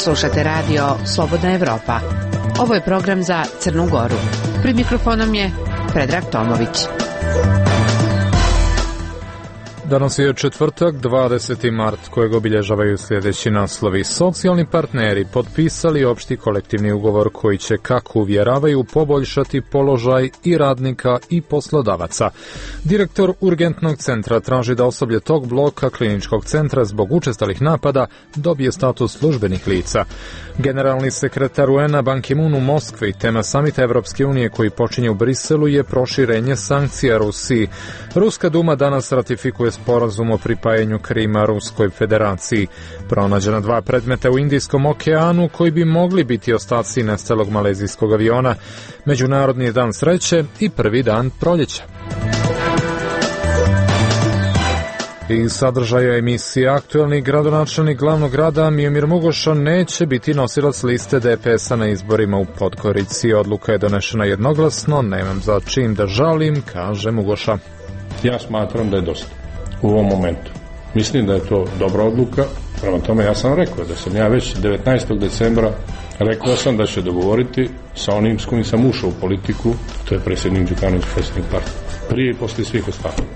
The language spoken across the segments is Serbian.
Slušate radio Slobodna Evropa. Ovo je program za Crnu Goru. Pred mikrofonom je Predrag Tomović. Danas je četvrtak, 20. mart, kojeg obilježavaju sljedeći naslovi. Socijalni partneri potpisali opšti kolektivni ugovor koji će, kako uvjeravaju, poboljšati položaj i radnika i poslodavaca. Direktor urgentnog centra traži da osoblje tog bloka kliničkog centra zbog učestalih napada dobije status službenih lica. Generalni sekretar UN-a Ban Ki-moon u Moskvi, tema samita Evropske unije koji počinje u Briselu, je proširenje sankcija Rusiji. Ruska duma danas ratifikuje sporazum o pripajanju Krima Ruskoj federaciji. Pronađena 2 predmeta u Indijskom okeanu koji bi mogli biti ostaci nestalog malezijskog aviona. Međunarodni dan sreće i prvi dan proljeća. Iz sadržaja emisije aktuelni gradonačelnik glavnog grada Miomir Mugoša neće biti nosilac liste DPS-a na izborima u Podgorici. Odluka je donešena jednoglasno, nemam za čim da žalim, kaže Mugoša. Ja smatram da je dosta u ovom momentu. Mislim da je to dobra odluka, prema tome ja sam rekao da sam ja već 19. decembra rekao sam da će dogovoriti sa onim s kojim sam ušao u politiku, to je predsjednik Đukanović, predsjednik partije, prije i poslije svih ostalih.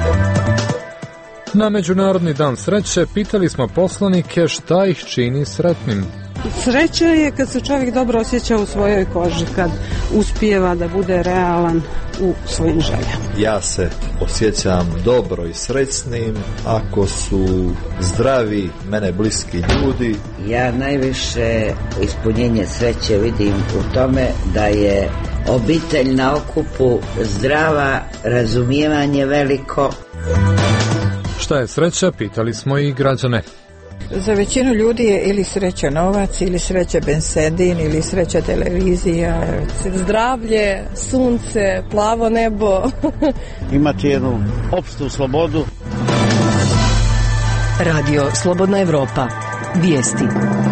Na Međunarodni dan sreće pitali smo poslanike šta ih čini sretnim. Sreća je kad se čovjek dobro osjeća u svojoj koži, kad uspijeva da bude realan u svojim željama. Ja se osjećam dobro i srećnim ako su zdravi, mene bliski ljudi. Ja najviše ispunjenje sreće vidim u tome da je obitelj na okupu zdrava, razumijevanje veliko. Šta je sreća, pitali smo i građane. Za većinu ljudi je ili sreća novac, ili sreća bensedin, ili sreća televizija. Zdravlje, sunce, plavo nebo. Imati jednu opštu slobodu. Radio Slobodna Evropa. Vijesti.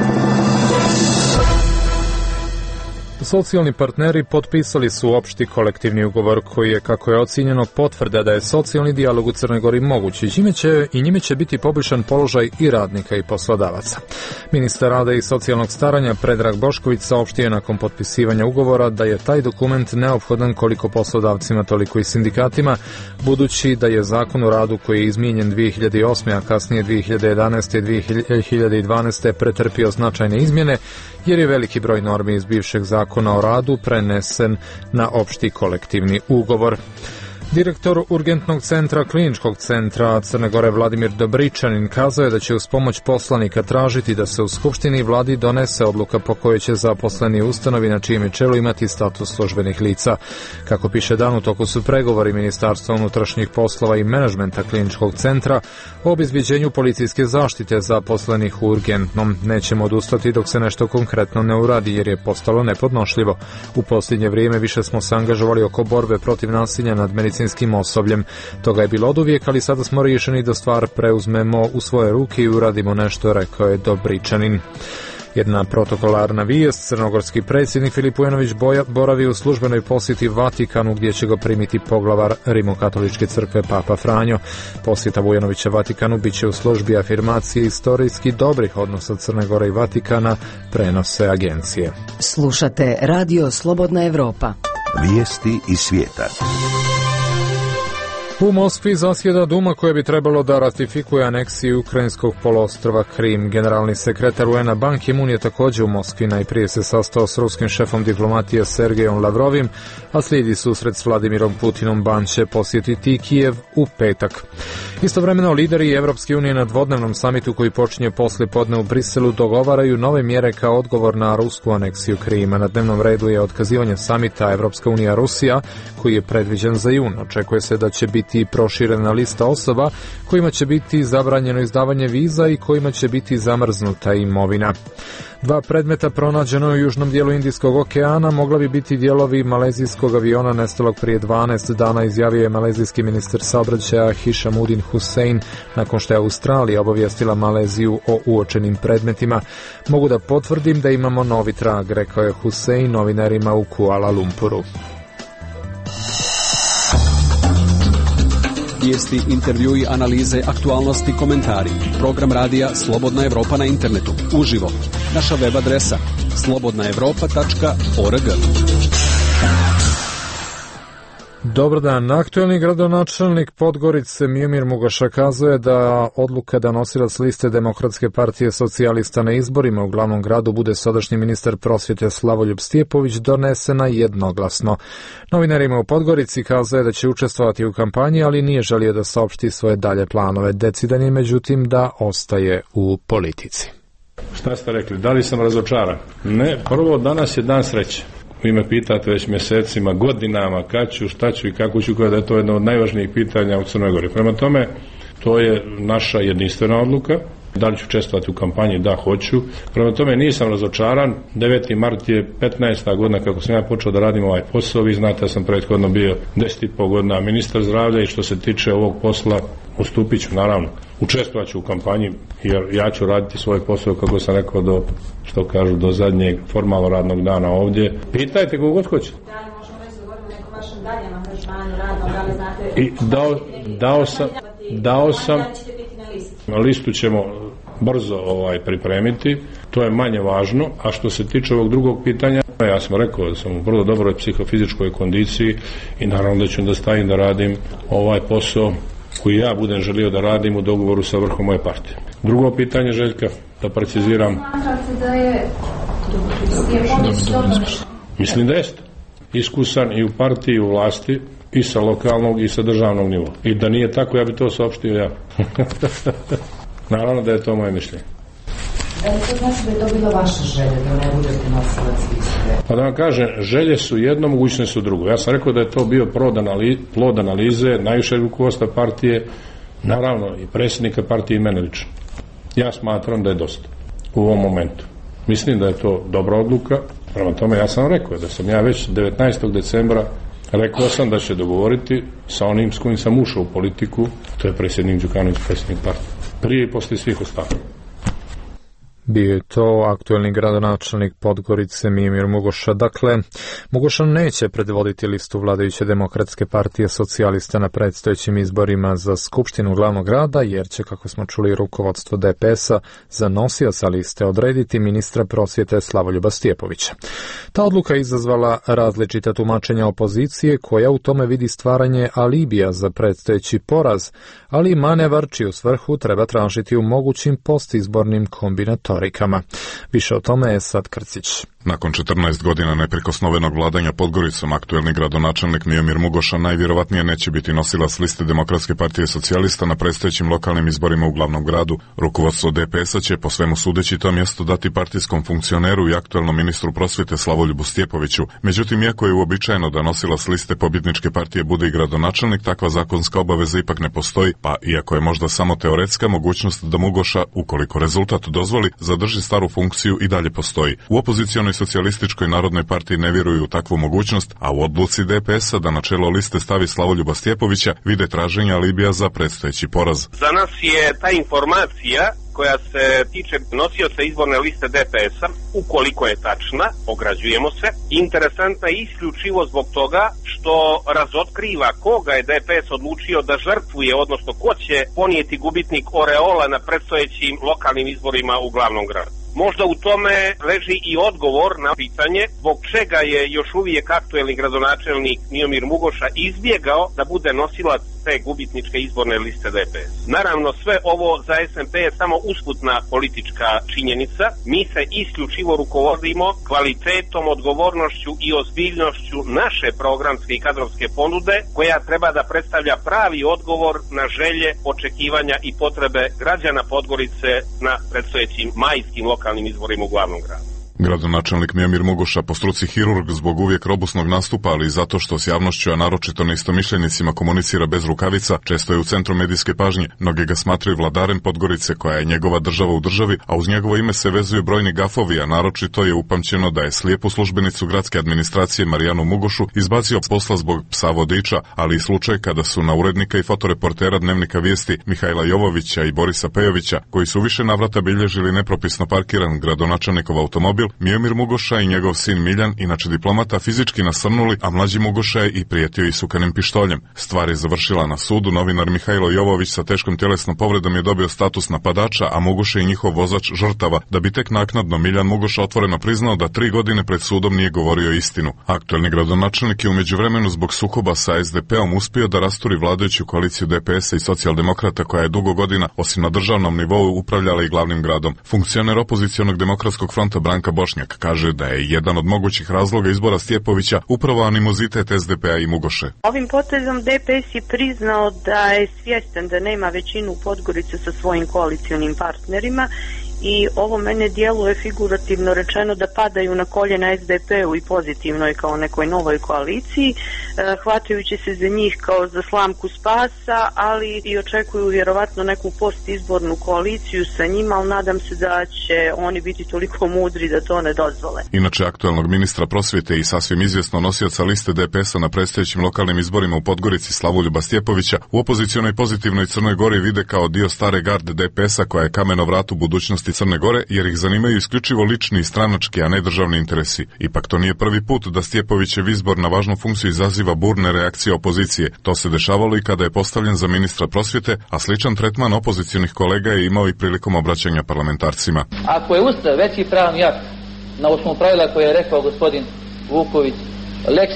Socijalni partneri potpisali su opšti kolektivni ugovor koji je, kako je ocijenjeno, potvrda da je socijalni dijalog u Crnoj Gori moguć i njime će biti poboljšan položaj i radnika i poslodavaca. Ministar rada i socijalnog staranja Predrag Bošković saopštio je nakon potpisivanja ugovora da je taj dokument neophodan koliko poslodavcima, toliko i sindikatima, budući da je zakon o radu koji je izmijenjen 2008. a kasnije 2011. i 2012. pretrpio značajne izmjene, jer je veliki broj normi iz bivšeg zakona o radu prenesen na opšti kolektivni ugovor. Direktor urgentnog centra kliničkog centra Crne Gore Vladimir Dobričanin kazao je da će uz pomoć poslanika tražiti da se u Skupštini i vladi donese odluka po kojoj će zaposleni ustanovi na čijem je čelu imati status službenih lica. Kako piše Dan, u toku su pregovori Ministarstva unutrašnjih poslova i menadžmenta kliničkog centra o obezbeđenju policijske zaštite zaposlenih u urgentnom. Nećemo odustati dok se nešto konkretno ne uradi, jer je postalo nepodnošljivo. U posljednje vrijeme više smo se angažovali oko borbe protiv nasilja nad medicinskim osobljem. Toga je bilo oduvijek, ali sada smo riješeni da stvar preuzmemo u svoje ruke i uradimo nešto, rekao je Dobričanin. Jedna protokolarna vijest, crnogorski predsjednik Filip Vujanović boravi u službenoj posjeti Vatikanu, gdje će ga primiti poglavar Rimokatoličke crkve Papa Franjo. Posjeta Vujanovića Vatikanu biće u službi afirmacije istorijski dobrih odnosa Crne Gore i Vatikana, prenose agencije. Slušate Radio Slobodna Evropa. Vijesti iz svijeta. U Moskvi zasjeda Duma koja bi trebalo da ratifikuje aneksiju ukrajinskog poluostrva Krim. Generalni sekretar UN-a Ban Ki-moon je također u Moskvi. Najprije se sastao s ruskim šefom diplomatije Sergejom Lavrovim, a slijedi susret s Vladimirom Putinom. Ban će posjetiti Kijev u petak. Istovremeno lideri Evropske unije na dvodnevnom samitu koji počinje poslije podne u Briselu dogovaraju nove mjere kao odgovor na rusku aneksiju Krima. Na dnevnom redu je otkazivanje samita Evropska unija Rusija koji je predviđen za jun. Očekuje se da će biti proširena lista osoba kojima će biti zabranjeno izdavanje viza i kojima će biti zamrznuta imovina. 2 predmeta pronađeno u južnom dijelu Indijskog okeana mogla bi biti dijelovi malezijskog aviona nestalog prije 12 dana, izjavio je malezijski ministar saobraćaja Hishamuddin Hussein nakon što je Australija obavijestila Maleziju o uočenim predmetima. Mogu da potvrdim da imamo novi trag, rekao je Hussein novinarima u Kuala Lumpuru. Vijesti, intervjui, analize, aktualnosti, komentari. Program radija Slobodna Evropa na internetu. Uživo. naša web adresa slobodnaevropa.org. Dobar dan. Aktuelni gradonačelnik Podgorice Miomir Mugoša kazuje da odluka da nosilac liste Demokratske partije socijalista na izborima u glavnom gradu bude sadašnji ministar prosvjete Slavoljub Stjepović donesena jednoglasno. Novinarima u Podgorici kazuje da će učestvovati u kampanji, ali nije želio da saopšti svoje dalje planove. Decidan je međutim da ostaje u politici. Šta ste rekli? Da li sam razočaran? Ne, prvo danas je dan sreće. Vi me pitate već mjesecima, godinama, kad ću, šta ću i kako ću, da je to jedno od najvažnijih pitanja u Crnoj Gori. Prema tome, to je naša jedinstvena odluka. Da li ću učestvovati u kampanji? Da, hoću. Prema tome, nisam razočaran. 9. mart je 15. godina kako sam ja počeo da radim ovaj posao. Vi znate da sam prethodno bio 10,5 godina ministar zdravlja i što se tiče ovog posla, ustupit ću, naravno. Učestvovat ću u kampanji jer ja ću raditi svoj posao, kako sam rekao, do zadnjeg formalno radnog dana ovdje. Pitajte kogo god hoćete. Da li možemo već govoriti o nekom vašem daljem angažmanu radnom, da li znate... I dao sam listu ćemo brzo pripremiti, to je manje važno, a što se tiče ovog drugog pitanja, ja sam rekao da sam u vrlo dobroj psihofizičkoj kondiciji i naravno da ću da stavim da radim ovaj posao koji ja budem želio da radim u dogovoru sa vrhom moje partije. Drugo pitanje, Željka, da preciziram. Mislim da jeste. Iskusan i u partiji i u vlasti, i sa lokalnog i sa državnog nivoa. I da nije tako, ja bi to saopštio ja. Naravno da je to moje mišljenje. Da li to znači da je to bila vaša želja, da ne budete nosilac liste? Pa da vam kažem, želje su jedno, mogućnosti su drugo. Ja sam rekao da je to bio plod analize najvišeg rukovodstva partije, naravno i predsjednika partije i mene lično. Ja smatram da je dosta u ovom momentu. Mislim da je to dobra odluka. Prema tome, ja sam rekao da sam ja već 19. decembra rekao sam da će dogovoriti sa onim s kojim sam ušao u politiku, to je predsjednik Đukanović, predsjednik partije. Prije i poslije svih ostalih. Bio je to aktuelni gradonačelnik Podgorice Miomir Mugoša. Dakle, Mugoša neće predvoditi listu vladajuće Demokratske partije socijalista na predstojećim izborima za Skupštinu glavnog grada, jer će, kako smo čuli, rukovodstvo DPS-a za nosioca liste odrediti ministra prosvjete Slavoljuba Stjepovića. Ta odluka je izazvala različita tumačenja opozicije, koja u tome vidi stvaranje alibija za predstojeći poraz, ali manevar čiju svrhu treba tražiti u mogućim postizbornim kombinatorima. Više o tome je Sad Krcić. Nakon 14 godina neprikosnovenog vladanja Podgoricom, aktuelni gradonačelnik Miomir Mugoša najvjerovatnije neće biti nosilac liste Demokratske partije socijalista na predstojećim lokalnim izborima u glavnom gradu. Rukovodstvo DPS-a će po svemu sudeći to mjesto dati partijskom funkcioneru i aktuelnom ministru prosvjete Slavoljubu Stjepoviću. Međutim, iako je uobičajeno da nosilac liste pobjedničke partije bude i gradonačelnik, takva zakonska obaveza ipak ne postoji, pa iako je možda samo teoretska, mogućnost da Mugoša, ukoliko rezultat dozvoli, zadrži staru funkciju i dalje postoji. U opozicionoj socijalističkoj narodnoj partiji ne vjeruju u takvu mogućnost, a u odluci DPS-a da na čelo liste stavi Slavoljuba Stjepovića vide traženja alibija za predstojeći poraz. Za nas je ta informacija koja se tiče nosioca izborne liste DPS-a, ukoliko je tačna, ograđujemo se, interesantna je isključivo zbog toga što razotkriva koga je DPS odlučio da žrtvuje, odnosno ko će ponijeti gubitnik oreola na predstojećim lokalnim izborima u glavnom gradu. Možda u tome leži i odgovor na pitanje zbog čega je još uvijek aktuelni gradonačelnik Miomir Mugoša izbjegao da bude nosilac te gubitničke izborne liste DPS. Naravno, sve ovo za SMP je samo usputna politička činjenica. Mi se isključivo rukovodimo kvalitetom, odgovornošću i ozbiljnošću naše programske i kadrovske ponude, koja treba da predstavlja pravi odgovor na želje, očekivanja i potrebe građana Podgorice na predstojećim majskim lokalnim izborima u glavnom gradu. Gradonačelnik Miomir Mugoša, po struci hirurg zbog uvijek robusnog nastupa, ali i zato što s javnošću, a naročito neistomišljenicima, komunicira bez rukavica, često je u centru medijske pažnje. Mnogi ga smatraju vladarem Podgorice, koja je njegova država u državi, a uz njegovo ime se vezuju brojni gafovi, a naročito je upamćeno da je slijepu službenicu gradske administracije Marijanu Mugošu izbacio posla zbog psa vodiča, ali i slučaj kada su na urednika i fotoreportera Dnevnika vijesti Mihajla Jovovića i Borisa Pejovića, koji su više navrata bilježili nepropisno parkiran gradonačelnikov automobil, Miomir Mugoša i njegov sin Miljan, inače diplomata, fizički nasrnuli, a mlađi Mugoša je i prijetio isukanim pištoljem. Stvar je završila na sudu, novinar Mihajlo Jovović sa teškom tjelesnom povredom je dobio status napadača, a Mugoša i njihov vozač žrtava, da bi tek naknadno Miljan Mugoša otvoreno priznao da 3 godine pred sudom nije govorio istinu. Aktuelni gradonačelnik je u međuvremenu zbog sukoba sa SDP-om uspio da rasturi vladajuću koaliciju DPS-a i socijaldemokrata koja je dugo godina, osim na državnom nivou, upravljala i glavnim gradom. Funkcioner opozicionog demokratskog fronta Branka Bošnjak kaže da je jedan od mogućih razloga izbora Stjepovića upravo animozitet SDP-a i Mugoše. Ovim potezom DPS je priznao da je svjestan da nema većinu u Podgorici sa svojim koalicionim partnerima i ovo mene djeluje figurativno rečeno da padaju na koljena SDP-u i pozitivnoj kao nekoj novoj koaliciji, hvatajući se za njih kao za slamku spasa, ali i očekuju vjerovatno neku postizbornu koaliciju sa njima, ali nadam se da će oni biti toliko mudri da to ne dozvole. Inače, aktuelnog ministra prosvjete i sasvim izvjesno nosioca liste DPS-a na predstojećim lokalnim izborima u Podgorici Slavuljuba Stjepovića u opozicionoj pozitivnoj Crnoj Gori vide kao dio stare garde DPS-a koja je kamen o vratu budućnosti Crne Gore, jer ih zanimaju isključivo lični i stranački, a ne državni interesi. Ipak to nije prvi put da Stjepovićev izbor na važnu funkciju izaziva burne reakcije opozicije. To se dešavalo i kada je postavljen za ministra prosvjete, a sličan tretman opozicionih kolega je imao i prilikom obraćanja parlamentarcima. Ako je Ustav veći pravni akt na osnovu pravila koje je rekao gospodin Vuković, lex...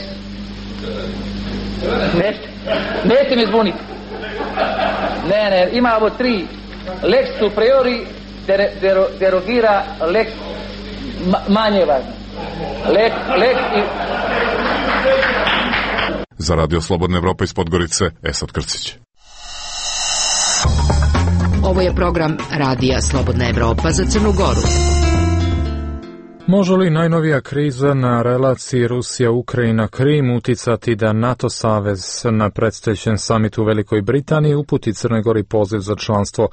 Nećete me zbuniti. Ne, imamo 3. Lex superiori derogira lex manje važno. Lex i... Za Radio Slobodna Evropa iz Podgorice, Esad Krcić. Ovo je program Radija Slobodna Evropa za Crnu Goru. Može li najnovija kriza na relaciji Rusija-Ukrajina-Krim uticati da NATO savez na predstojećem samitu u Velikoj Britaniji uputi Crnoj Gori poziv za članstvo,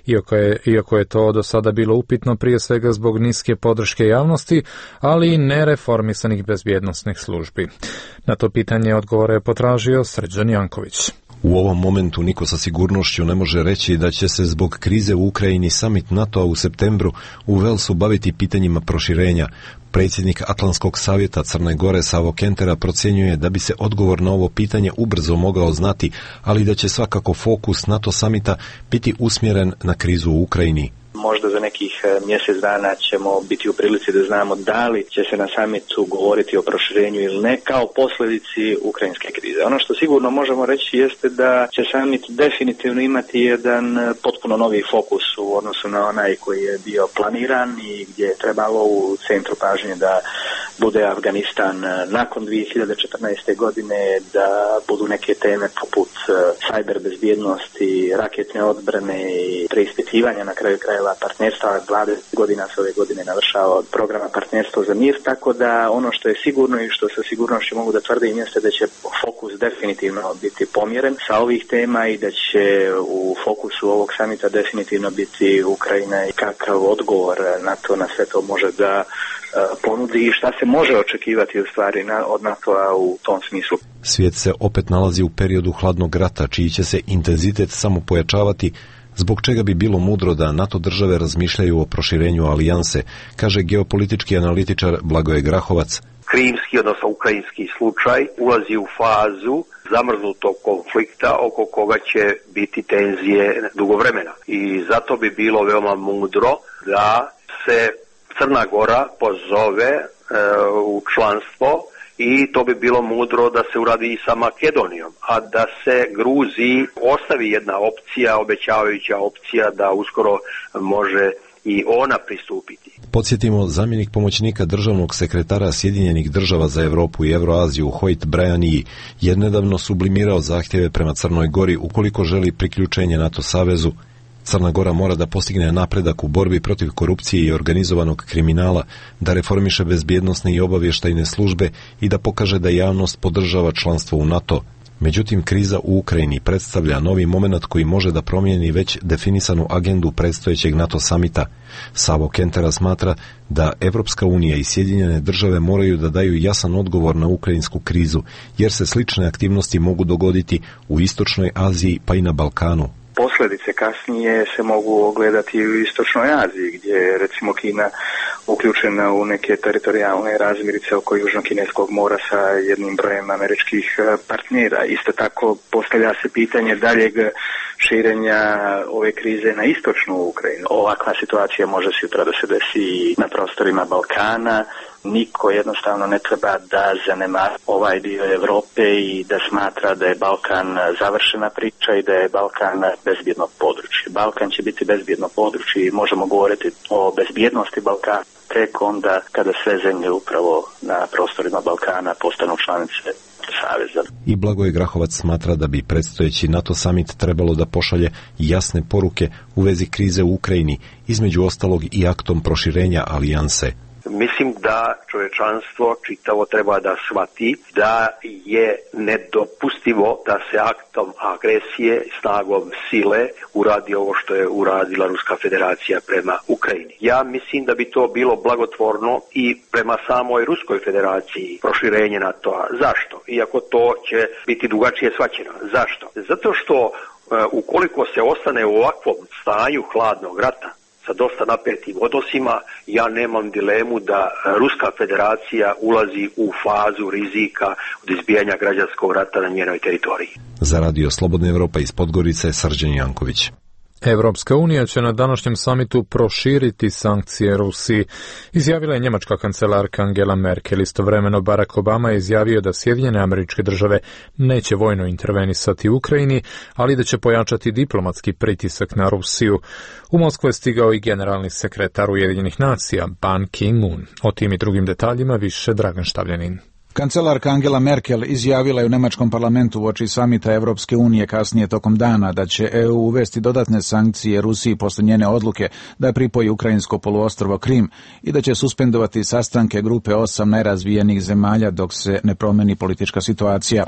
iako je to do sada bilo upitno prije svega zbog niske podrške javnosti, ali i nereformisanih bezbjednosnih službi? Na to pitanje odgovore je potražio Srđan Janković. U ovom momentu niko sa sigurnošću ne može reći da će se zbog krize u Ukrajini samit NATO-a u septembru u Velsu baviti pitanjima proširenja. Predsjednik Atlantskog savjeta Crne Gore Savo Kentera procjenjuje da bi se odgovor na ovo pitanje ubrzo mogao znati, ali da će svakako fokus NATO samita biti usmjeren na krizu u Ukrajini. Možda za nekih mjesec dana ćemo biti u prilici da znamo da li će se na samitu govoriti o proširenju ili ne kao posljedici ukrajinske krize. Ono što sigurno možemo reći jeste da će samit definitivno imati jedan potpuno novi fokus u odnosu na onaj koji je bio planiran i gdje je trebalo u centru pažnje da bude Afganistan nakon 2014. godine, da budu neke teme poput cyber bezbjednosti, raketne odbrane i preispitivanja na kraju krajeva partnerstva. 20 godina se ove godine navršava od programa Partnerstvo za mir, tako da ono što je sigurno i što sa sigurnošću mogu da tvrdim jeste da će fokus definitivno biti pomjeren sa ovih tema i da će u fokusu ovog samita definitivno biti Ukrajina i kakav odgovor NATO na sve to može da ponudi i šta se može očekivati u stvari od NATO-a u tom smislu. Svijet se opet nalazi u periodu hladnog rata, čiji će se intenzitet samo pojačavati, zbog čega bi bilo mudro da NATO države razmišljaju o proširenju alijanse, kaže geopolitički analitičar Blagoje Grahovac. Krimski, odnosno ukrajinski slučaj, ulazi u fazu zamrznutog konflikta oko koga će biti tenzije dugo vremena. I zato bi bilo veoma mudro da se Crna Gora pozove u članstvo i to bi bilo mudro da se uradi i sa Makedonijom, a da se Gruziji ostavi jedna opcija, obećavajuća opcija da uskoro može i ona pristupiti. Podsjetimo, zamjenik pomoćnika državnog sekretara Sjedinjenih država za Europu i Euroaziju Hoyt Bryaniji je nedavno sublimirao zahtjeve prema Crnoj Gori ukoliko želi priključenje NATO savezu. Crna Gora mora da postigne napredak u borbi protiv korupcije i organizovanog kriminala, da reformiše bezbjednosne i obavještajne službe i da pokaže da javnost podržava članstvo u NATO. Međutim, kriza u Ukrajini predstavlja novi moment koji može da promijeni već definisanu agendu predstojećeg NATO samita. Savo Kentera smatra da Evropska unija i Sjedinjene države moraju da daju jasan odgovor na ukrajinsku krizu, jer se slične aktivnosti mogu dogoditi u Istočnoj Aziji pa i na Balkanu. Posljedice kasnije se mogu ogledati u Istočnoj Aziji, gdje recimo Kina uključena u neke teritorijalne razmirice oko Južnog kineskog mora sa jednim brojem američkih partnera. Isto tako postavlja se pitanje daljeg širenja ove krize na istočnu Ukrajinu. Ovakva situacija može sutra da se desi na prostorima Balkana. Niko jednostavno ne treba da zanemari ovaj dio Evrope i da smatra da je Balkan završena priča i da je Balkan bezbjedno područje. Balkan će biti bezbjedno područje i možemo govoriti o bezbjednosti Balkana tek onda kada sve zemlje upravo na prostorima Balkana postanu članice saveza. I Blagoje Grahovac smatra da bi predstojeći NATO summit trebalo da pošalje jasne poruke u vezi krize u Ukrajini, između ostalog i aktom proširenja alijanse. Mislim da čovječanstvo čitavo treba da shvati da je nedopustivo da se aktom agresije, snagom sile uradi ovo što je uradila Ruska federacija prema Ukrajini. Ja mislim da bi to bilo blagotvorno i prema samoj Ruskoj federaciji proširenje NATO-a. Zašto? Iako to će biti drugačije shvaćeno. Zašto? Zato što ukoliko se ostane u ovakvom stanju hladnog rata, sa dosta napetim odnosima, ja nemam dilemu da Ruska federacija ulazi u fazu rizika od izbijanja građanskog rata na njenoj teritoriji. Za Radio Slobodna Evropa iz Podgorice, Srđan Janković. Evropska unija će na današnjem samitu proširiti sankcije Rusiji, izjavila je njemačka kancelarka Angela Merkel. Istovremeno Barack Obama je izjavio da Sjedinjene Američke Države neće vojno intervenisati u Ukrajini, ali da će pojačati diplomatski pritisak na Rusiju. U Moskvu je stigao i generalni sekretar Ujedinjenih nacija Ban Ki-moon. O tim i drugim detaljima više Dragan Štavljanin. Kancelarka Angela Merkel izjavila je u nemačkom parlamentu uoči samita Evropske unije kasnije tokom dana da će EU uvesti dodatne sankcije Rusiji posle njene odluke da pripoji ukrajinsko poluostrvo Krim i da će suspendovati sastanke grupe 8 najrazvijenijih zemalja dok se ne promeni politička situacija.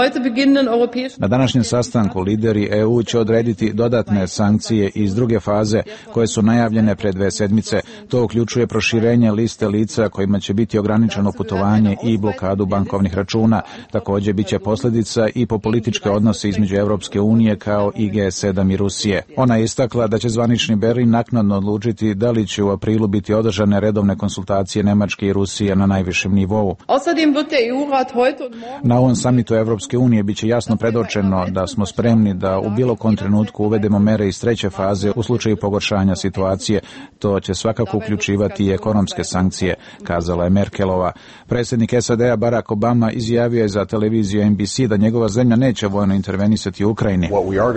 Na današnjem sastanku lideri EU će odrediti dodatne sankcije iz druge faze koje su najavljene pre 2 sedmice. To uključuje proširenje liste lica kojima će biti ograničeno putovanje i blokadu bankovnih računa. Također biće posljedica i po političke odnose između Evropske unije kao i G7 i Rusije. Ona je istakla da će zvanični Berlin naknadno odlučiti da li će u aprilu biti održane redovne konsultacije Nemačke i Rusije na najvišem nivou. Na ovom samitu Evropske unije biće jasno predočeno da smo spremni da u bilo kom trenutku uvedemo mere iz treće faze u slučaju pogoršanja situacije. To će svakako uključivati i ekonomske sankcije, kazala je Merkelova. Predsjednik SAD-a Barack Obama izjavio je za televiziju NBC da njegova zemlja neće vojno intervenisati u Ukrajini.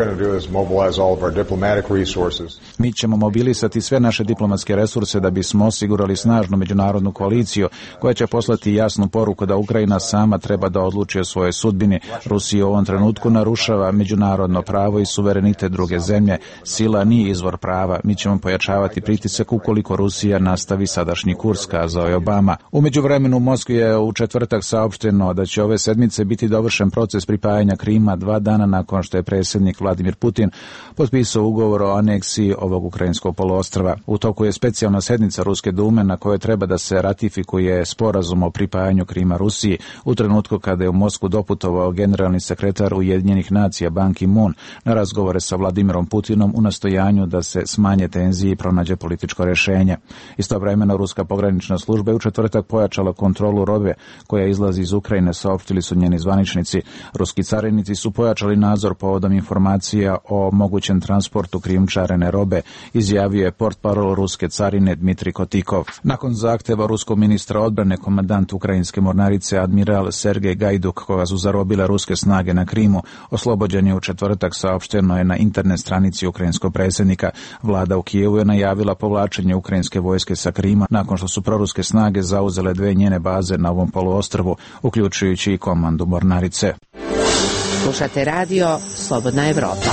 Mi ćemo mobilisati sve naše diplomatske resurse da bismo osigurali snažnu međunarodnu koaliciju koja će poslati jasnu poruku da Ukrajina sama treba da odluči o svojoj sudbini. Rusija u ovom trenutku narušava međunarodno pravo i suverenitet druge zemlje. Sila nije izvor prava. Mi ćemo pojačavati pritisak ukoliko Rusija nastavi sadašnji kurs, kazao je Obama. U međuvremenu u Moskvi je u četvrtak saopšteno da će ove sedmice biti dovršen proces pripajanja Krima 2 dana nakon što je predsjednik Vladimir Putin potpisao ugovor o aneksiji ovog ukrajinskog poluostrva. U toku je specijalna sednica Ruske dume na kojoj treba da se ratifikuje sporazum o pripajanju Krima Rusiji u trenutku kada je u Moskvu doputovao generalni sekretar Ujedinjenih nacija Ban Ki-moon na razgovore sa Vladimirom Putinom u nastojanju da se smanje tenzije i pronađe političko rješenje. Istovremeno Ruska pogranična služba je u četvrtak pojačala kontrolu robe koja izlazi iz Ukrajine, saopštili su njeni zvaničnici. Ruski carinici su pojačali nadzor povodom informacija o mogućem transportu krijumčarene robe, izjavio je portparol ruske carine Dmitrij Kotikov. Nakon zahteva ruskog ministra odbrane, komandant ukrajinske mornarice admiral Sergej Gajduk, koga su zarobile ruske snage na Krimu, oslobođen je u četvrtak, saopšteno je na internet stranici ukrajinskog predsjednika. Vlada u Kijevu je najavila povlačenje ukrajinske vojske sa Krima nakon što su proruske snage zauzele 2 njene baze na ovom poluostrvu, uključujući i komandu mornarice. Slušate radio Slobodna Evropa.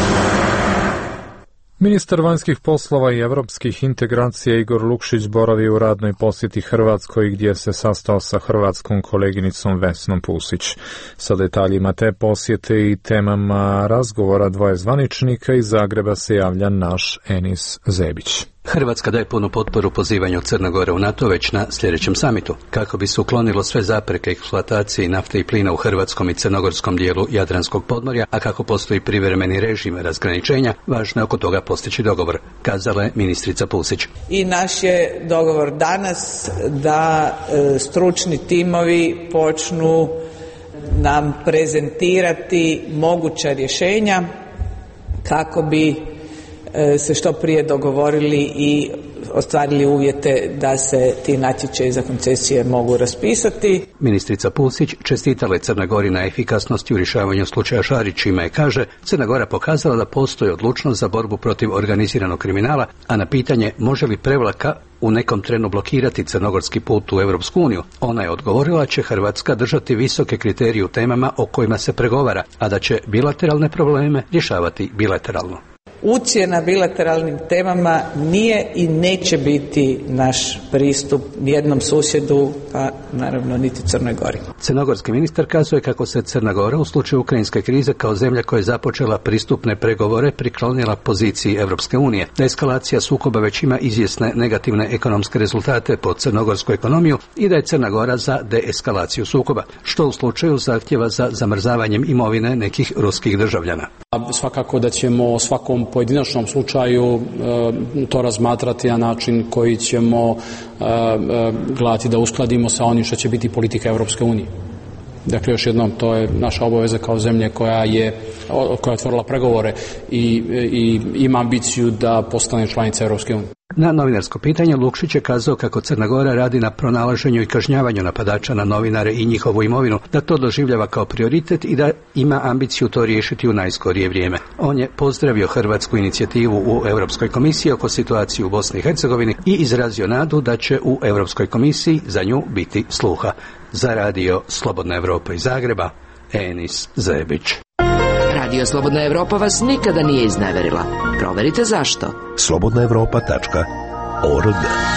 Ministar vanjskih poslova i evropskih integracija Igor Lukšić boravi u radnoj posjeti Hrvatskoj gdje se sastao sa hrvatskom koleginicom Vesnom Pusić. Sa detaljima te posjete i temama razgovora dvoje zvaničnika iz Zagreba se javlja naš Enis Zebić. Hrvatska daje punu potporu pozivanju Crne Gore u NATO već na sljedećem samitu. Kako bi se uklonilo sve zapreke eksploataciji nafte i plina u hrvatskom i crnogorskom dijelu Jadranskog podmorja, a kako postoji privremeni režim razgraničenja, važno je oko toga postići dogovor, kazala je ministrica Pusić. I naš je dogovor danas da stručni timovi počnu nam prezentirati moguća rješenja kako bi se što prije dogovorili i ostvarili uvjete da se ti natječaji za koncesije mogu raspisati. Ministrica Pusić čestitala je Crnoj Gori na efikasnosti u rješavanju slučaja Šarić, čime je, kaže, Crna Gora pokazala da postoji odlučnost za borbu protiv organiziranog kriminala, a na pitanje može li Prevlaka u nekom trenu blokirati crnogorski put u Europsku uniju, ona je odgovorila će Hrvatska držati visoke kriterije u temama o kojima se pregovara, a da će bilateralne probleme rješavati bilateralno. Ucjena bilateralnim temama nije i neće biti naš pristup nijednom susjedu, pa naravno niti Crnoj Gori. Crnogorski ministar kazuje kako se Crna Gora u slučaju ukrajinske krize kao zemlja koja je započela pristupne pregovore priklonila poziciji Europske unije, da eskalacija sukoba već ima izvjesne negativne ekonomske rezultate po crnogorsku ekonomiju i da je Crna Gora za deeskalaciju sukoba, što u slučaju zahtjeva za zamrzavanjem imovine nekih ruskih državljana. Svakako da ćemo o svakom pojedinačnom slučaju to razmatrati na način koji ćemo gledati da uskladimo sa onim što će biti politika Europske unije. Dakle, još jednom, to je naša obaveza kao zemlje koja je otvorila pregovore i ima ambiciju da postane članica Europske unije. Na novinarsko pitanje Lukšić je kazao kako Crna Gora radi na pronalaženju i kažnjavanju napadača na novinare i njihovu imovinu, da to doživljava kao prioritet i da ima ambiciju to riješiti u najskorije vrijeme. On je pozdravio hrvatsku inicijativu u Europskoj komisiji oko situacije u Bosni i Hercegovini i izrazio nadu da će u Europskoj komisiji za nju biti sluha. Za radio Slobodna Evropa iz Zagreba, Enis Zebić. Radio Slobodna Evropa vas nikada nije izneverila. Proverite zašto. slobodnaevropa.org.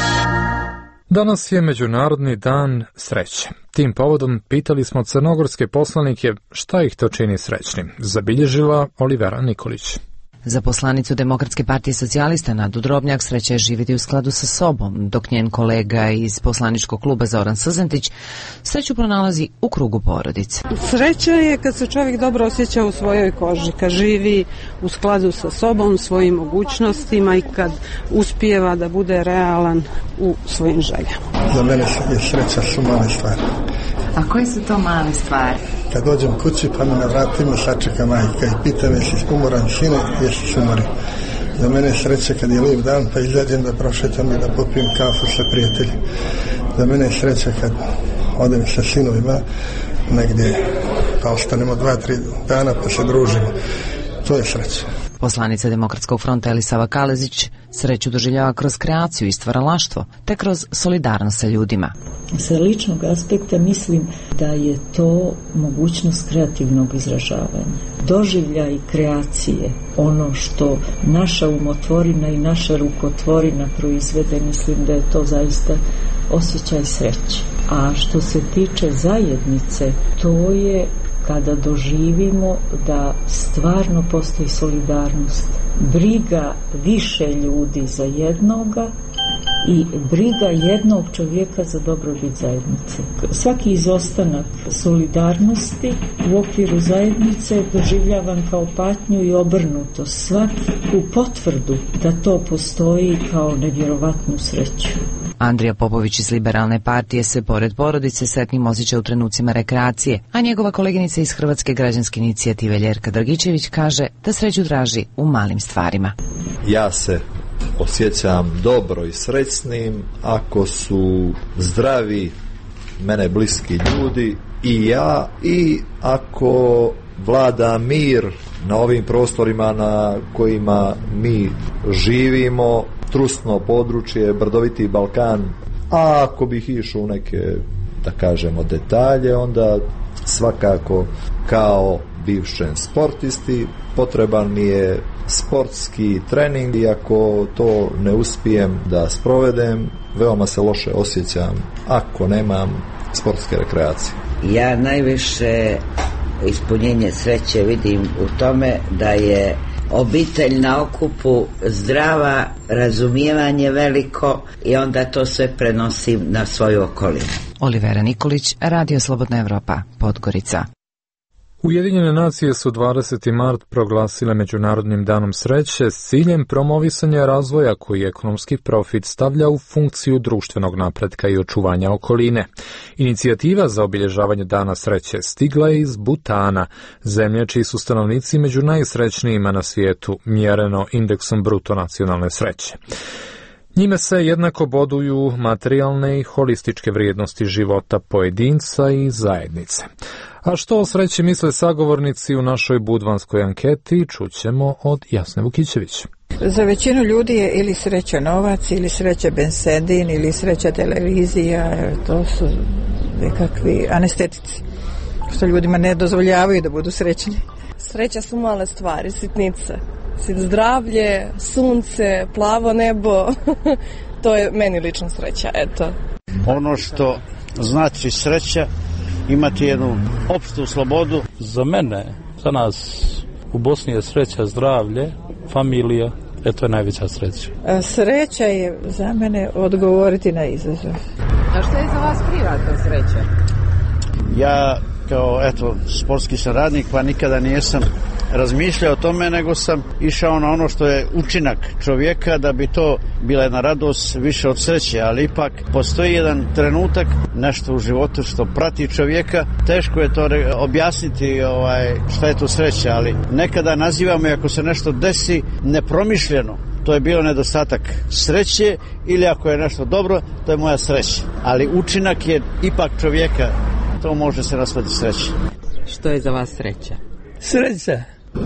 Danas je Međunarodni dan sreće. Tim povodom pitali smo crnogorske poslanike šta ih to čini srećnim. Zabilježila Olivera Nikolić. Za poslanicu Demokratske partije socijalista Nadu Drobnjak sreća je živjeti u skladu sa sobom, dok njen kolega iz poslaničkog kluba Zoran Srzentić sreću pronalazi u krugu porodice. Sreća je kad se čovjek dobro osjeća u svojoj koži, kad živi u skladu sa sobom, svojim mogućnostima i kad uspijeva da bude realan u svojim željama. Za mene je sreća su male stvari. A koje su to male stvari? Kad dođem kući pa me na vratima sačeka majka i pita me si umoran sine, jesi umori. Za mene je sreća kad je lijep dan pa izađem da prošetam i da popijem kafu sa prijateljima. Za mene je sreća kad odem sa sinovima negdje pa ostanemo 2-3 dana pa se družimo. To je sreća. Poslanica Demokratskog fronta Elisava Kalezić sreću doživljava kroz kreaciju i stvaralaštvo, te kroz solidarnost sa ljudima. Sa ličnog aspekta mislim da je to mogućnost kreativnog izražavanja. Doživljaj kreacije, ono što naša umotvorina i naša rukotvorina proizvede, mislim da je to zaista osjećaj sreće. A što se tiče zajednice, to je kada doživimo da stvarno postoji solidarnost, briga više ljudi za jednoga i briga jednog čovjeka za dobrobit zajednice. Svaki izostanak solidarnosti u okviru zajednice doživljavam kao patnju i obrnuto. Svaku potvrdu da to postoji kao nevjerovatnu sreću. Andrija Popović iz Liberalne partije se pored porodice sretnim osjeća u trenucima rekreacije, a njegova koleginica iz Hrvatske građanske inicijative Ljerka Dragičević kaže da sreću traži u malim stvarima. Ja se osjećam dobro i srećnim ako su zdravi mene bliski ljudi i ja, i ako vlada mir na ovim prostorima na kojima mi živimo, trusno područje, brdoviti Balkan. A ako bih išao u neke, da kažemo, detalje, onda svakako kao bivšem sportisti potreban mi je sportski trening i ako to ne uspijem da sprovedem, veoma se loše osjećam ako nemam sportske rekreacije. Ja najviše ispunjenje sreće vidim u tome da je obitelj na okupu, zdrava, razumijevanje veliko i onda to sve prenosim na svoju okolinu. Olivera Nikolić, Radio Slobodna Evropa, Podgorica. Ujedinjene nacije su 20. mart proglasile Međunarodnim danom sreće s ciljem promovisanja razvoja koji ekonomski profit stavlja u funkciju društvenog napretka i očuvanja okoline. Inicijativa za obilježavanje dana sreće stigla je iz Butana, zemlje čiji su stanovnici među najsrećnijima na svijetu, mjereno indeksom bruto nacionalne sreće. Njime se jednako boduju materijalne i holističke vrijednosti života pojedinca i zajednice. A što o sreći misle sagovornici u našoj budvanskoj anketi, čućemo od Jasne Vukićević. Za većinu ljudi je ili sreća novac, ili sreća bensedin, ili sreća televizija, to su nekakvi anestetici, što ljudima ne dozvoljavaju da budu srećni. Sreća su male stvari, sitnice. Zdravlje, sunce, plavo nebo, to je meni lično sreća, eto. Ono što znači sreća, imati jednu opštu slobodu. Za mene, za nas u Bosni je sreća zdravlje, familija, to je najveća sreća. Sreća je za mene odgovoriti na izazov. A što je za vas privatna sreća? Ja kao sportski sam radnik, pa nikada nisam razmišljao o tome, nego sam išao na ono što je učinak čovjeka, da bi to bila jedna radost više od sreće, ali ipak postoji jedan trenutak, nešto u životu što prati čovjeka, teško je to objasniti šta je to sreća, ali nekada nazivamo, ako se nešto desi nepromišljeno, to je bio nedostatak sreće, ili ako je nešto dobro, to je moja sreća, ali učinak je ipak čovjeka, to može se nazvati sreća. Što je za vas sreća? Sreća,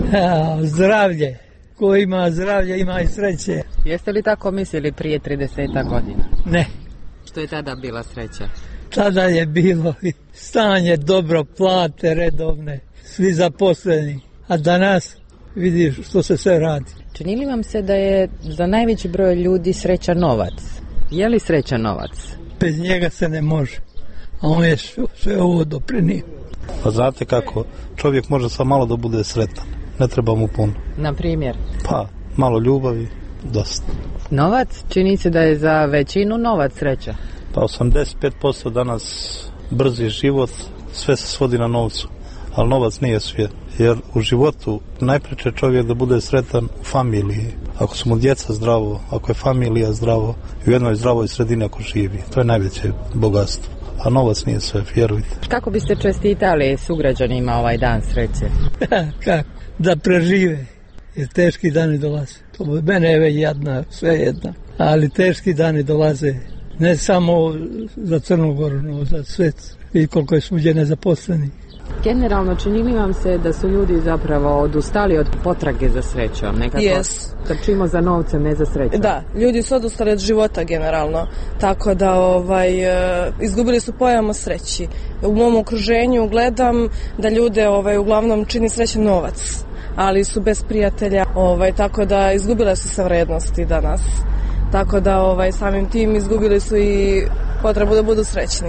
zdravlje. Ko ima zdravlje, ima i sreće. Jeste li tako mislili prije 30 godina? Ne. Što je tada bila sreća? Tada je bilo stanje dobro, plate redovne, svi zaposleni. A danas vidiš što se sve radi. Čini li vam se da je za najveći broj ljudi sreća novac? Je li sreća novac? Bez njega se ne može. A on je sve ovo doprinio. Pa znate kako, čovjek može samo malo da bude sretan, ne treba mu puno. Na primjer? Pa, malo ljubavi, dosta. Novac? Čini se da je za većinu novac sreća. Pa 85% danas brzi život, sve se svodi na novcu, ali novac nije sve. Jer u životu najpreče čovjek da bude sretan u familiji. Ako su mu djeca zdravo, ako je familija zdravo, u jednoj zdravoj sredini ako živi, to je najveće bogatstvo. A novac nije sve, vjerujte. Kako biste čestitali sugrađanima ovaj dan sreće? Kako? Da prežive, jer teški dani dolaze. Mene je već jedna, sve jedna. Ali teški dani dolaze, ne samo za Crnu Goru, no za svet. I koliko je svuđe nezaposleni. Generalno, čini li vam se da su ljudi zapravo odustali od potrage za srećom? Nekako trčimo za novcem, ne za srećom. Da, ljudi su odustali od života generalno, tako da izgubili su pojam o sreći. U mom okruženju gledam da ljude uglavnom čini srećan novac, ali su bez prijatelja, tako da izgubile su se vrednosti danas. Tako da samim tim izgubili su i potrebu da budu srećni.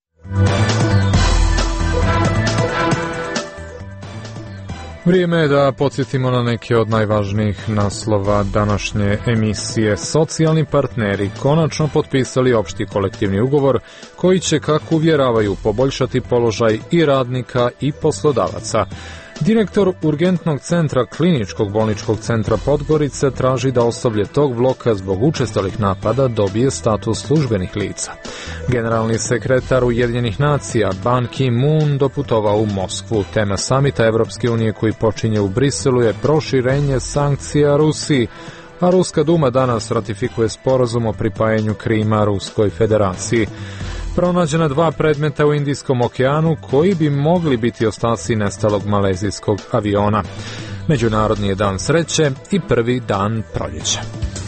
Vrijeme je da podsjetimo na neke od najvažnijih naslova današnje emisije. Socijalni partneri konačno potpisali opšti kolektivni ugovor koji će, kako uvjeravaju, poboljšati položaj i radnika i poslodavaca. Direktor urgentnog centra Kliničkog bolničkog centra Podgorice traži da osoblje tog bloka zbog učestalih napada dobije status službenih lica. Generalni sekretar Ujedinjenih nacija Ban Ki-moon doputovao u Moskvu. Tema samita Evropske unije koji počinje u Briselu je proširenje sankcija Rusiji, a Ruska duma danas ratifikuje sporazum o pripajanju Krima Ruskoj federaciji. Pronađena 2 predmeta u Indijskom okeanu koji bi mogli biti ostaci nestalog malezijskog aviona. Međunarodni je dan sreće i prvi dan proljeća.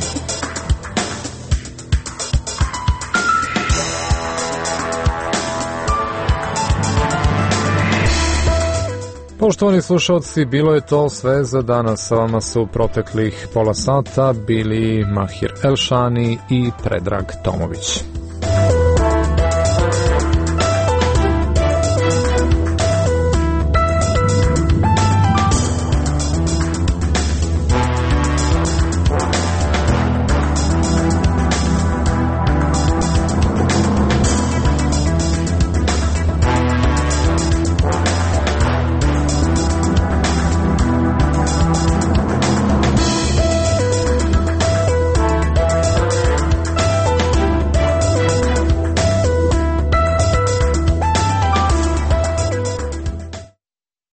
Poštovani slušalci, bilo je to sve za danas. Sa vama su proteklih pola sata bili Mahir Elšani i Predrag Tomović.